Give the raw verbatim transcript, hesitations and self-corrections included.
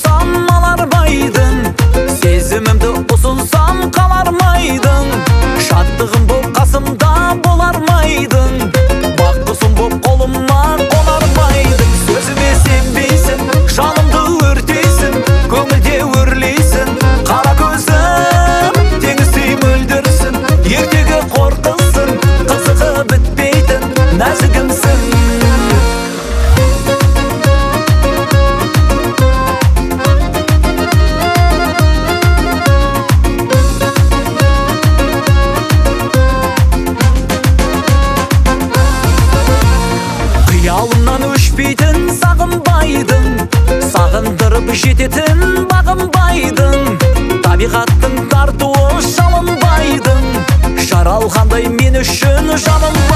ұсынсам алармайдың, сезімімді ұсынсам қалармайдың, шаттығым боп қасымда болармайдың, бақытым боп қолыма қонармайдың. Сөзіме сенбейсің, жанымды өртейсің, көңілде өрлейсің, қара көзім теңіздей мөлдірсің, ертегі қорқысың, қызығы бітпейтін нәзігімсің. Қиялымнан өшпейтін сағынбайдың, сағындырып жететін бағынбайдың, табиғаттың тартуы шалынбайдың, жаралғандай мен үшін жаным